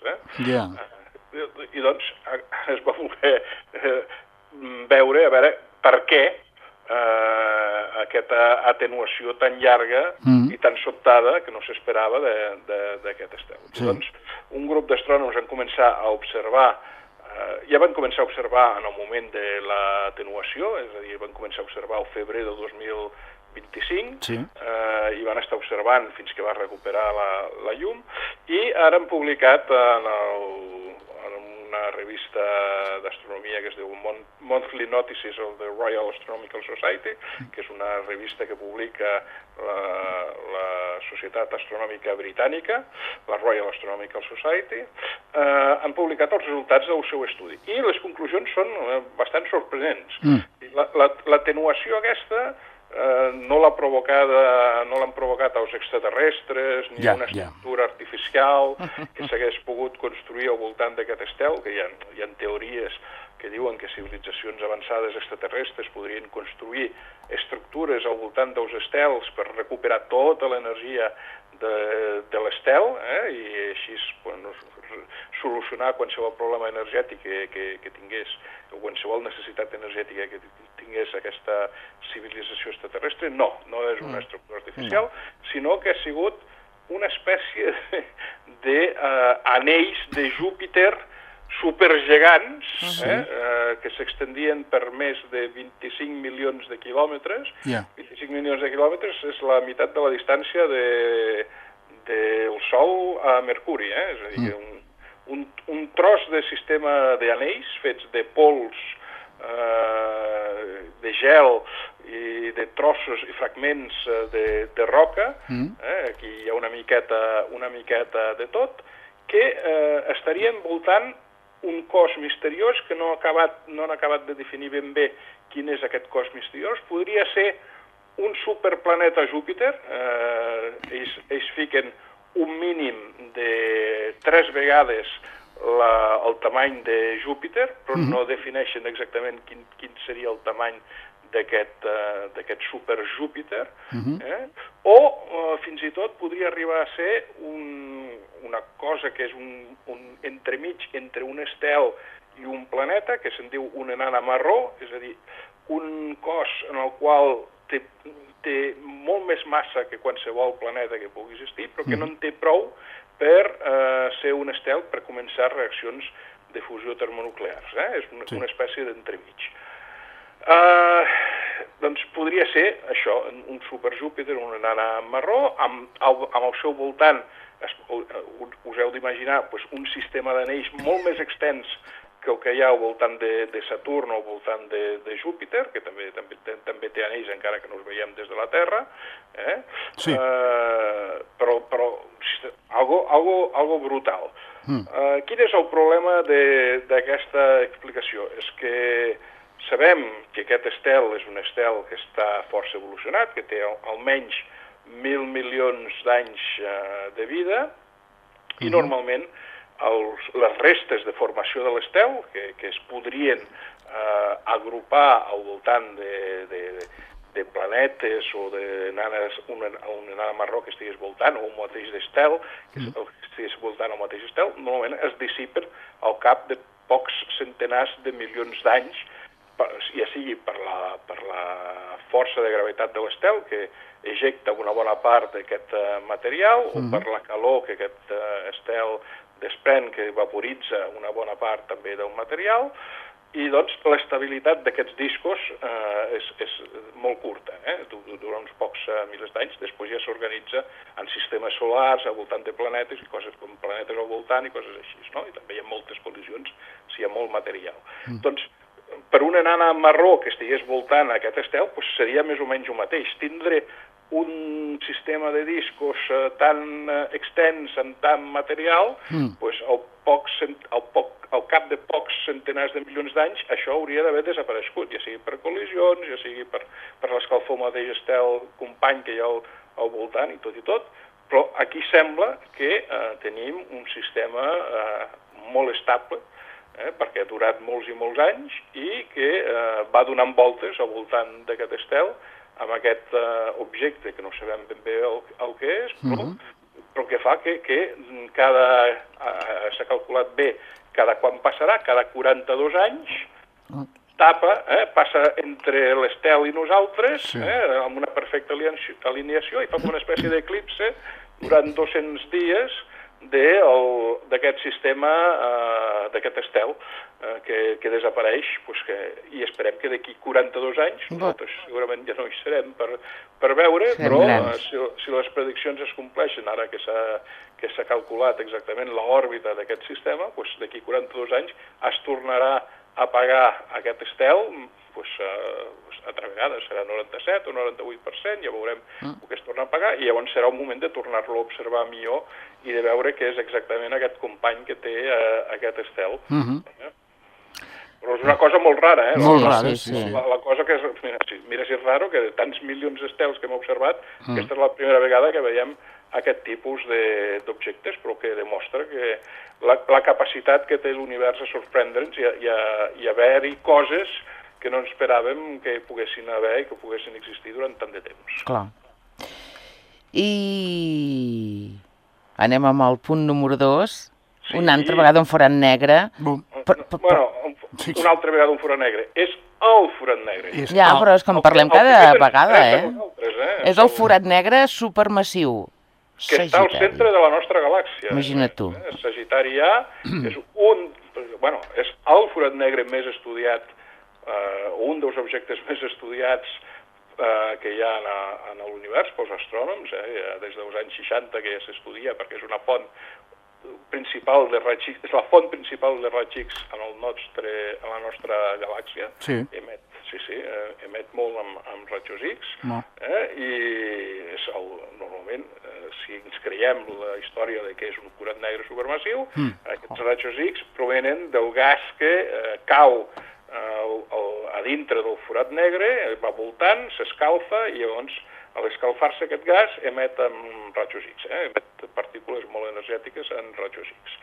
I doncs es va voler veure, a veure, per què aquesta atenuació tan llarga i tan sobtada que no s'esperava d'aquest estel. Doncs un grup d'astrònoms van començar a observar, ja van començar a observar en el moment de l'atenuació, és a dir, van començar a observar al febrer del 2025 i van estar observant fins que va recuperar la llum, i ara han publicat en una revista d'astronomia que es diu Monthly Notices of the Royal Astronomical Society, que és una revista que publica la Societat Astronòmica Britànica, la Royal Astronomical Society, han publicat els resultats del seu estudi. I les conclusions són bastant sorprenents. L'atenuació aquesta no l'han provocat els extraterrestres, ni una estructura artificial que s'hagués pogut construir al voltant d'aquest estel, que hi ha teories que diuen que civilitzacions avançades extraterrestres podrien construir estructures al voltant dels estels per recuperar tota l'energia de l'estel, i així solucionar qualsevol problema energètic que tingués, o qualsevol necessitat energètica que tingués aquesta civilització extraterrestre. No és una estructura artificial, sinó que ha sigut una espècie d'anells de Júpiter supergegants, que s'extendien per més de 25 milions de quilòmetres. 25 milions de quilòmetres és la meitat de la distància del Sol a Mercuri, és a dir, un tros de sistema d'anells fets de pols, de gel i de trossos i fragments de roca, aquí hi ha una miqueta de tot, que estaria envoltant un cos misteriós que no han acabat de definir ben bé quin és aquest cos misteriós. Podria ser un superplaneta Júpiter, ells fiquen un mínim de 3 vegades el tamany de Júpiter, però no defineixen exactament quin seria el tamany d'aquest super Júpiter, o fins i tot podria arribar a ser una cosa que és un entremig entre un estel i un planeta, que se'n diu una nana marró, és a dir, un cos en el qual té molt més massa que qualsevol planeta que pugui existir, però que no en té prou per ser un estel per començar reaccions de fusió termonuclears. És una espècie d'entremig. Doncs podria ser això, un superjúpiter, una nana marró, amb el seu voltant, us heu d'imaginar, un sistema d'anells molt més extens que el que hi ha al voltant de Saturn o al voltant de Júpiter, que també té anells encara que no els veiem des de la Terra, però algo brutal. Quin és el problema d'aquesta explicació? És que sabem que aquest estel és un estel que està força evolucionat, que té almenys 1.000 milions d'anys de vida, i normalment les restes de formació de l'estel, que es podrien agrupar al voltant de planetes o de una nana marró que estigués voltant, o un mateix estel, que estigués voltant el mateix estel, normalment es dissipen al cap de pocs centenars de milions d'anys, ja sigui per la força de gravetat de l'estel, que ejecta una bona part d'aquest material, o per la calor que aquest estel desprèn, que vaporitza una bona part també del material, i doncs l'estabilitat d'aquests discos és molt curta, dura uns pocs milers d'anys, després ja s'organitza en sistemes solars, al voltant de planetes, i coses com planetes al voltant i coses així, no? I també hi ha moltes col·lisions si hi ha molt material. Doncs, per una nana marró que estigués voltant aquest estel, seria més o menys el mateix. Tindre un sistema de discos tan extens en tant material, al cap de pocs centenars de milions d'anys, això hauria d'haver desaparegut, ja sigui per col·lisions, ja sigui per l'escalfor mateix estel company que hi ha al voltant i tot, però aquí sembla que tenim un sistema molt estable, perquè ha durat molts i molts anys i que va donant voltes al voltant d'aquest estel amb aquest objecte que no sabem ben bé el que és, però que fa que s'ha calculat bé cada quan passarà, cada 42 anys, passa entre l'estel i nosaltres, amb una perfecta alineació, i fa una espècie d'eclipse durant 200 dies d'aquest sistema, d'aquest estel que desapareix, i esperem que d'aquí 42 anys, nosaltres segurament ja no hi serem per veure, però si les prediccions es compleixen, ara que s'ha calculat exactament l'òrbita d'aquest sistema, d'aquí 42 anys es tornarà a apagar aquest estel, altra vegada serà 97 o 98%, ja veurem el que es torna a pagar, i llavors serà un moment de tornar-lo a observar millor i de veure què és exactament aquest company que té aquest estel. Però és una cosa molt rara, Molt rara, sí. La cosa que és, mira si és raro, que de tants milions d'estels que hem observat, aquesta és la primera vegada que veiem aquest tipus d'objectes, però que demostra que la capacitat que té l'univers a sorprendre'ns i haver-hi coses que no esperàvem que poguessin haver i que poguessin existir durant tant de temps. Clar. I anem amb el punt número 2. Sí. Una altra vegada un forat negre. Bueno, una altra vegada un forat negre. És el forat negre. Ja, però és com parlem cada vegada, És el forat negre supermassiu. Que està al centre de la nostra galàxia. Imagina't tu. Sagitari A és és el forat negre més estudiat, un dels objectes més estudiats que hi ha en l'univers pels astrònoms, des dels anys 60 que ja s'estudia, perquè és una font principal de raigs X, és la font principal de raigs X en la nostra galàxia. Sí. Emet molt amb rajos X, i és normalment, si ens creiem la història de que és un forat negre supermassiu, aquests rajos X provenen del gas que cau a dintre del forat negre, va voltant, s'escalfa i llavors a l'escalfar-se aquest gas emet amb rajos X, emet partícules molt energètiques en rajos X.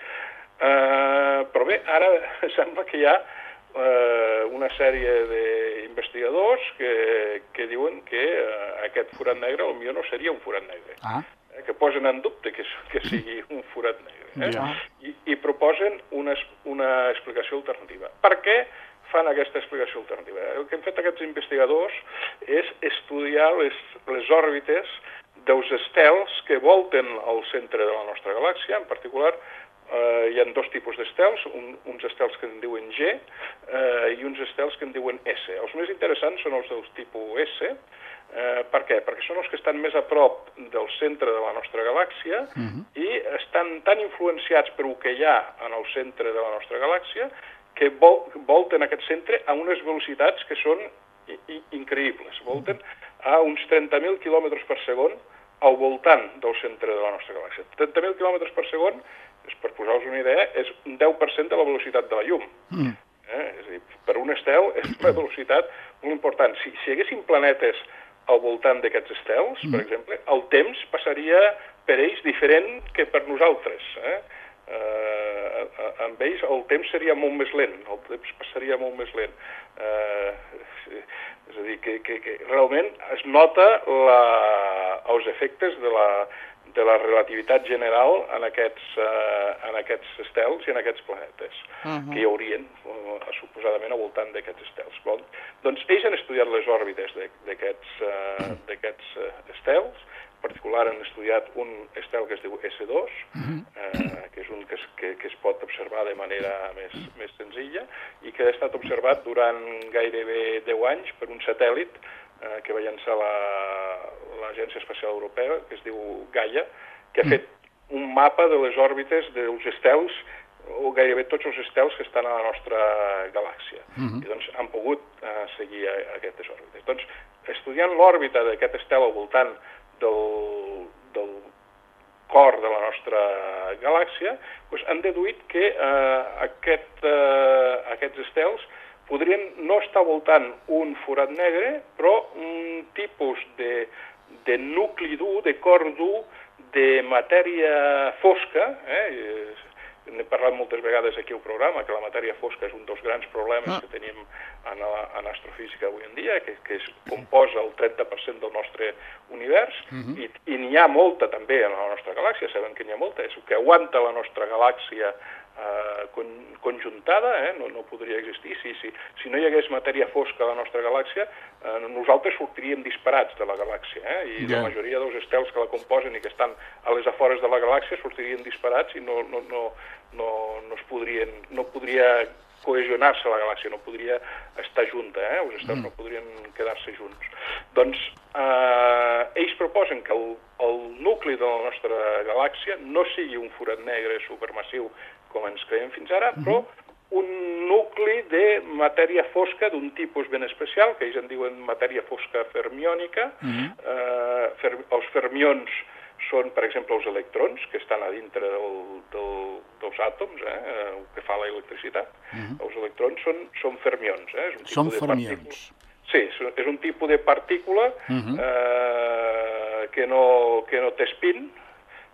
Però bé, ara sembla que hi ha una sèrie d'investigadors que diuen que aquest forat negre potser no seria un forat negre, que posen en dubte que sigui un forat negre, i proposen una explicació alternativa. Per què fan aquesta explicació alternativa? El que han fet aquests investigadors és estudiar les òrbites dels estels que volten al centre de la nostra galàxia. En particular, hi ha dos tipus d'estels, uns estels que en diuen G i uns estels que en diuen S. Els més interessants són els del tipus S. Per què? Perquè són els que estan més a prop del centre de la nostra galàxia i estan tan influenciats per el que hi ha en el centre de la nostra galàxia que volten aquest centre a unes velocitats que són increïbles. Volten a uns 30.000 km per segon al voltant del centre de la nostra galàxia. 30.000 km per segon, per posar-vos una idea, és un 10% de la velocitat de la llum. És a dir, per un estel és una velocitat molt important. Si hi haguessin planetes al voltant d'aquests estels, per exemple, el temps passaria per ells diferent que per nosaltres. Amb ells el temps seria molt més lent, el temps passaria molt més lent. És a dir, que realment es nota els efectes de la relativitat general en aquests estels i en aquests planetes que hi haurien suposadament al voltant d'aquests estels. Doncs ells han estudiat les òrbites d'aquests estels. En particular han estudiat un estel que es diu S2, que és un que es pot observar de manera més senzilla i que ha estat observat durant gairebé 10 anys per un satèl·lit que va llançar l'Agència Espacial Europea, que es diu Gaia, que ha fet un mapa de les òrbites dels estels, o gairebé tots els estels que estan a la nostra galàxia. I doncs han pogut seguir aquestes òrbites. Doncs, estudiant l'òrbita d'aquest estel al voltant del cor de la nostra galàxia, doncs han deduït que aquests estels podrien no estar voltant un forat negre, però un tipus de nucli dur, de cor dur, de matèria fosca. N'he parlat moltes vegades aquí al programa, que la matèria fosca és un dels grans problemes que tenim en astrofísica avui en dia, que es composa el 30% del nostre univers, i n'hi ha molta també en la nostra galàxia, sabem que n'hi ha molta, és el que aguanta la nostra galàxia conjuntada, no podria existir. Si no hi hagués matèria fosca a la nostra galàxia, nosaltres sortiríem disparats de la galàxia, i la majoria dels estels que la composen i que estan a les afores de la galàxia sortirien disparats i no podria cohesionar-se la galàxia, no podria estar junta, els estels no podrien quedar-se junts. Doncs ells proposen que el nucli de la nostra galàxia no sigui un forat negre supermassiu com ens creiem fins ara, però un nucli de matèria fosca d'un tipus ben especial, que ells en diuen matèria fosca fermiònica. Els fermions són, per exemple, els electrons, que estan a dintre dels àtoms, el que fa l'electricitat. Els electrons són fermions. Són fermions. Sí, és un tipus de partícula que no té spin,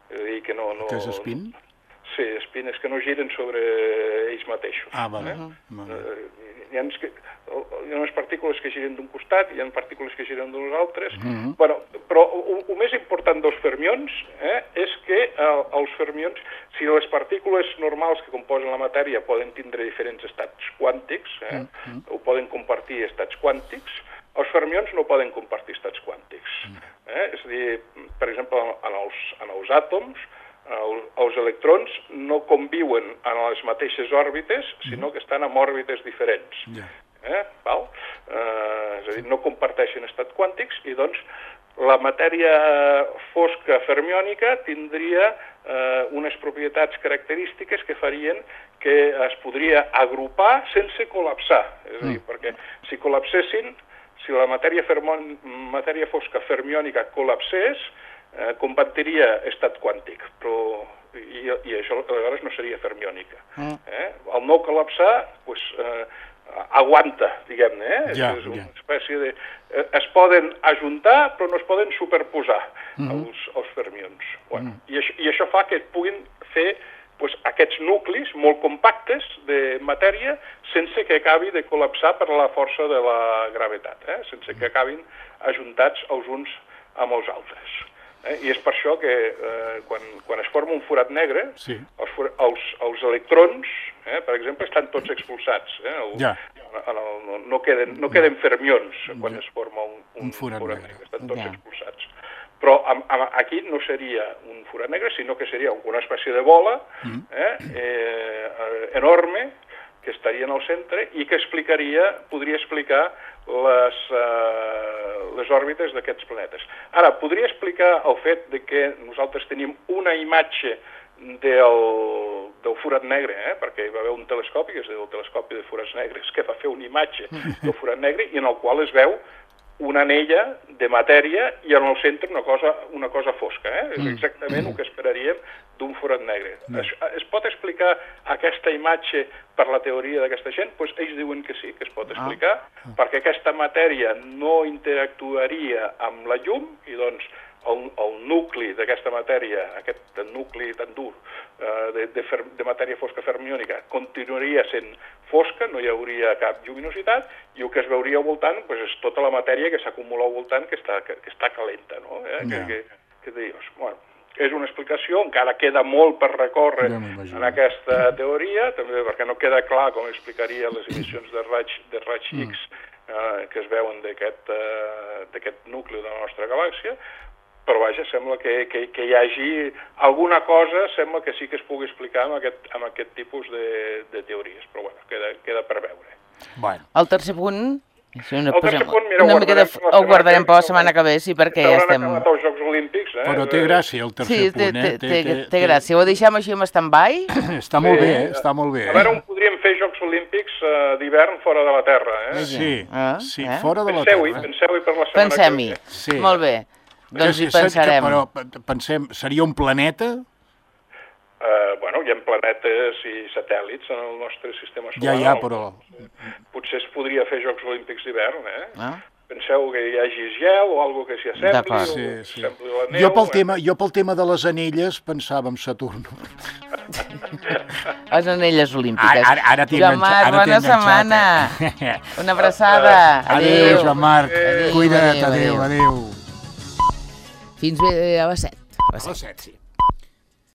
És a dir, que no... Què és espín? Sí, espines que no giren sobre ells mateixos. Hi ha unes partícules que giren d'un costat, hi ha partícules que giren dels altres. Bueno, però el més important dels fermions és que els fermions, si les partícules normals que composen la matèria poden tindre diferents estats quàntics, o poden compartir estats quàntics, els fermions no poden compartir estats quàntics. És a dir, per exemple, en els àtoms, els electrons no conviuen en les mateixes òrbites, sinó que estan en òrbites diferents. És a dir, no comparteixen estats quàntics i doncs la matèria fosca fermiònica tindria unes propietats característiques que farien que es podria agrupar sense col·lapsar. És a dir, perquè si col·lapsessin, si la matèria fosca fermiònica col·lapsés, compartiria estat quàntic, però i això aleshores no seria fermiònica. El no col·lapsar aguanta, diguem-ne. És una espècie de... Es poden ajuntar, però no es poden superposar els fermions. I això fa que puguin fer aquests nuclis molt compactes de matèria sense que acabi de col·lapsar per la força de la gravetat, sense que acabin ajuntats els uns amb els altres. I és per això que quan es forma un forat negre, els electrons, per exemple, estan tots expulsats. No queden fermions quan es forma un forat negre, estan tots expulsats. Però aquí no seria un forat negre, sinó que seria una espècie de bola enorme que estaria en el centre i que podria explicar les òrbites d'aquests planetes. Ara, podria explicar el fet de que nosaltres tenim una imatge del forat negre, perquè hi va haver un telescopi, que és el telescopi de forats negres, que va fer una imatge del forat negre i en el qual es veu una anella de matèria i en el centre una cosa fosca. És exactament el que esperaríem d'un forat negre. Es pot explicar aquesta imatge per la teoria d'aquesta gent? Doncs ells diuen que sí, que es pot explicar, perquè aquesta matèria no interactuaria amb la llum i doncs el nucli d'aquesta matèria, aquest nucli tan dur de matèria fosca fermiònica, continuaria sent fosca, no hi hauria cap lluminositat, i el que es veuria al voltant és tota la matèria que s'acumula al voltant que està calenta, no? Que dius? Bueno, és una explicació, encara queda molt per recórrer en aquesta teoria, també perquè no queda clar com explicaria les emissions de raig X que es veuen d'aquest nucli de la nostra galàxia, però vaja, sembla que hi hagi alguna cosa, sembla que sí que es pugui explicar amb aquest tipus de teories, però bueno, queda per veure. El tercer punt... El tercer punt, mira, ho guardarem per la setmana que ve, sí, perquè ja estem... acabat els Jocs Olímpics, Però té gràcia el tercer punt, té gràcia. Ho deixem així amb stand-by? Està molt bé, està molt bé. A veure on podríem fer Jocs Olímpics d'hivern fora de la Terra, Sí, fora de la Terra. Penseu-hi per la setmana que ve. Pensem-hi, molt bé. Doncs hi pensarem. Però pensem, seria un planeta? Bueno, hi ha planetes i satèl·lits en el nostre sistema solar. Ja, però... Potser es podria fer Jocs Olímpics d'hivern, Penseu que hi hagi gel o alguna que s'hi assembli, assembli la neu... Jo pel tema de les anelles pensava en Saturn. Les anelles olímpiques. Ara t'he Joan Marc, bona setmana. Una abraçada. Adéu, Joan Marc. Cuida't, adéu. Fins a les 7. A les 7, sí.